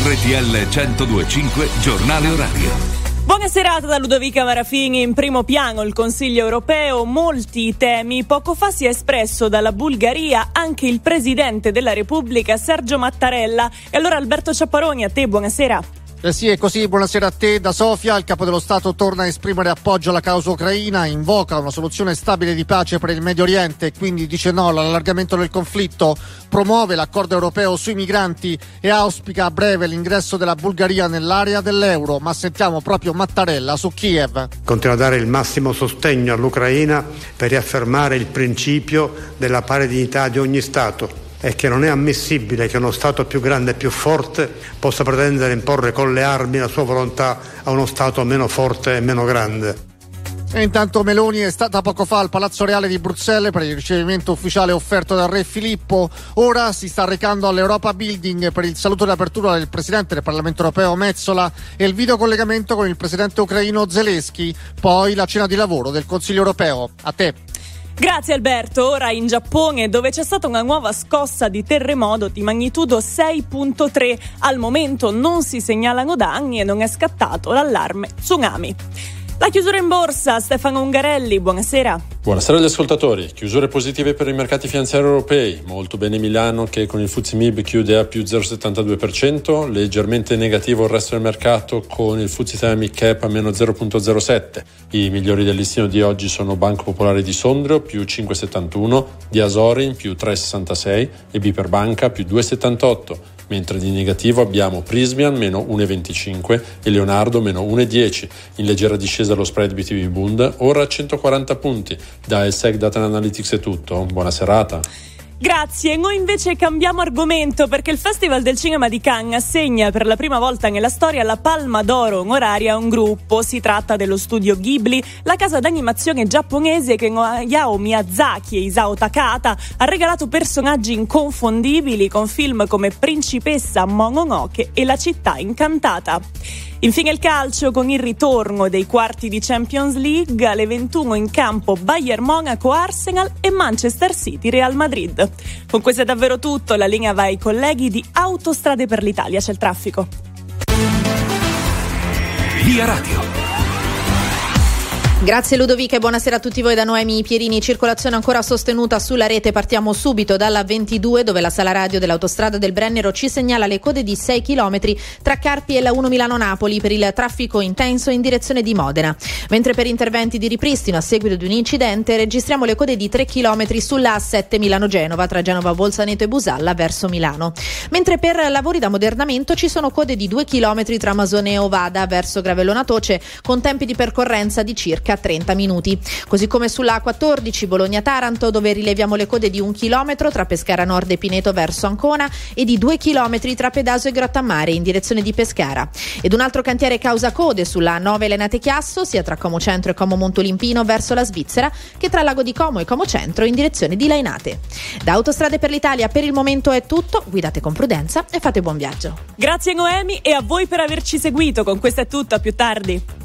RTL 102.5 Giornale Orario. Buona serata da Ludovica Marafini. In primo piano il Consiglio europeo, molti temi. Poco fa si è espresso dalla Bulgaria anche il Presidente della Repubblica Sergio Mattarella. E allora Alberto Ciapparoni, a te buonasera. Sì, è così, buonasera a te da Sofia. Il capo dello Stato torna a esprimere appoggio alla causa ucraina, invoca una soluzione stabile di pace per il Medio Oriente, quindi dice no all'allargamento del conflitto, promuove l'accordo europeo sui migranti e auspica a breve l'ingresso della Bulgaria nell'area dell'euro. Ma sentiamo proprio Mattarella su Kiev. Continua a dare il massimo sostegno all'Ucraina per riaffermare il principio della pari dignità di ogni Stato, e che non è ammissibile che uno Stato più grande e più forte possa pretendere imporre con le armi la sua volontà a uno Stato meno forte e meno grande. E intanto Meloni è stata poco fa al Palazzo Reale di Bruxelles per il ricevimento ufficiale offerto dal re Filippo. Ora si sta recando all'Europa Building per il saluto di apertura del presidente del Parlamento europeo Metsola e il videocollegamento con il presidente ucraino Zelensky, poi la cena di lavoro del Consiglio europeo. A te. Grazie Alberto. Ora in Giappone, dove c'è stata una nuova scossa di terremoto di magnitudo 6.3. Al momento non si segnalano danni e non è scattato l'allarme tsunami. La chiusura in borsa, Stefano Ungarelli, buonasera. Buonasera agli ascoltatori. Chiusure positive per i mercati finanziari europei. Molto bene Milano, che con il FTSE MIB chiude a più 0,72%, leggermente negativo il resto del mercato con il FTSE Italia Mid Cap a meno 0,07%. I migliori del listino di oggi sono Banco Popolare di Sondrio più 5,71%, di Asorin più 3,66% e Biper Banca più 2,78%. Mentre di negativo abbiamo Prismian meno 1,25 e Leonardo meno 1,10. In leggera discesa lo spread BTP Bund, ora a 140 punti. Da ELSEC Data Analytics è tutto. Buona serata. Grazie, noi invece cambiamo argomento perché il Festival del Cinema di Cannes assegna per la prima volta nella storia la Palma d'Oro onoraria a un gruppo. Si tratta dello studio Ghibli, la casa d'animazione giapponese che Hayao Miyazaki e Isao Takahata ha regalato personaggi inconfondibili con film come Principessa Mononoke e La città incantata. Infine il calcio con il ritorno dei quarti di Champions League alle 21 in campo Bayern Monaco Arsenal e Manchester City Real Madrid. Con questo è davvero tutto, la linea va ai colleghi di Autostrade per l'Italia, c'è il traffico. Via Radio. Grazie Ludovica e buonasera a tutti voi da Noemi Pierini. Circolazione ancora sostenuta sulla rete. Partiamo subito dalla 22 dove la sala radio dell'autostrada del Brennero ci segnala le code di 6 km tra Carpi e la 1 Milano-Napoli per il traffico intenso in direzione di Modena. Mentre per interventi di ripristino a seguito di un incidente registriamo le code di 3 km sulla A7 Milano-Genova tra Genova Bolzaneto e Busalla verso Milano. Mentre per lavori d'ammodernamento ci sono code di 2 km tra Masone e Ovada verso Gravellona Toce con tempi di percorrenza di circa 30 minuti. Così come sulla A14 Bologna-Taranto dove rileviamo le code di 1 chilometro tra Pescara Nord e Pineto verso Ancona e di 2 chilometri tra Pedaso e Grottammare in direzione di Pescara. Ed un altro cantiere causa code sulla A9 Lenate-Chiasso sia tra Como Centro e Como Montolimpino verso la Svizzera che tra Lago di Como e Como Centro in direzione di Lainate. Da Autostrade per l'Italia per il momento è tutto, guidate con prudenza e fate buon viaggio. Grazie Noemi e a voi per averci seguito, con questo è tutto, a più tardi.